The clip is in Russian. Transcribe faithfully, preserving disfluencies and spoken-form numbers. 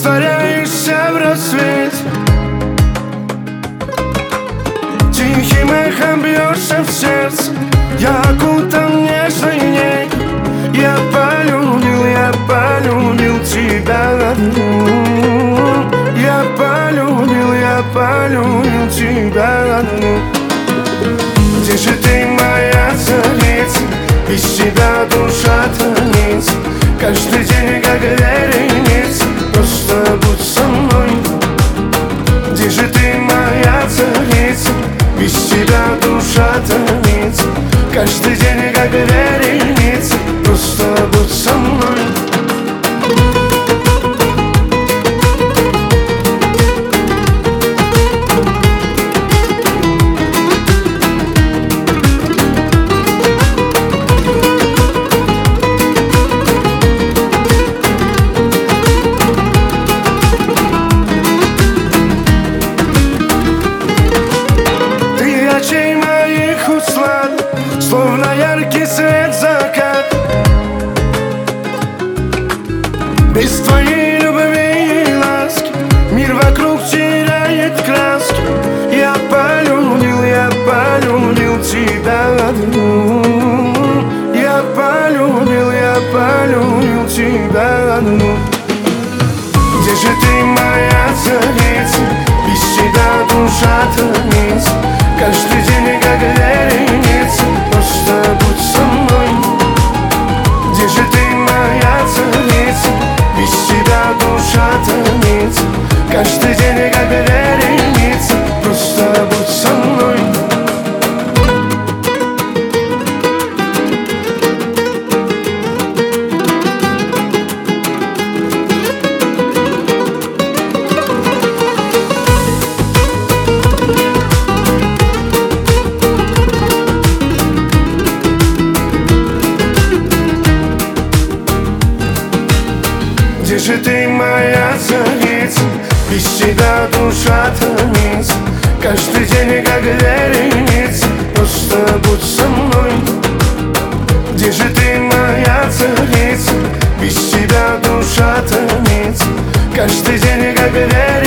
растворяешься в рассвете, тихим эхом бьешься в сердце. Я окутан нежной ней. Я полюбил, я полюбил тебя одну. Я полюбил, я полюбил тебя одну. Где же ты, моя царица? Без тебя душа томится. Каждый день как вереница. Просто будь со мной. Где же ты, моя царица? Без тебя душа томится. Каждый день как вереница. Просто будь со мной. Словно яркий свет закат. Без твоей любви и ласки мир вокруг теряет краски. Я полюбил, я полюбил тебя одну. Я полюбил, я полюбил тебя одну. Где же ты, моя царица? Без тебя душа томится. Каждый день как вереница. Просто будь со мной. Где же ты, моя царица? Без тебя душа томится. Каждый день как вереница. Просто будь со мной. Где же ты, моя царица? Без тебя душа томится. Каждый день как вереница. Просто будь со мной. Где же ты, моя царица? Без тебя душа томится. Каждый день как вереница.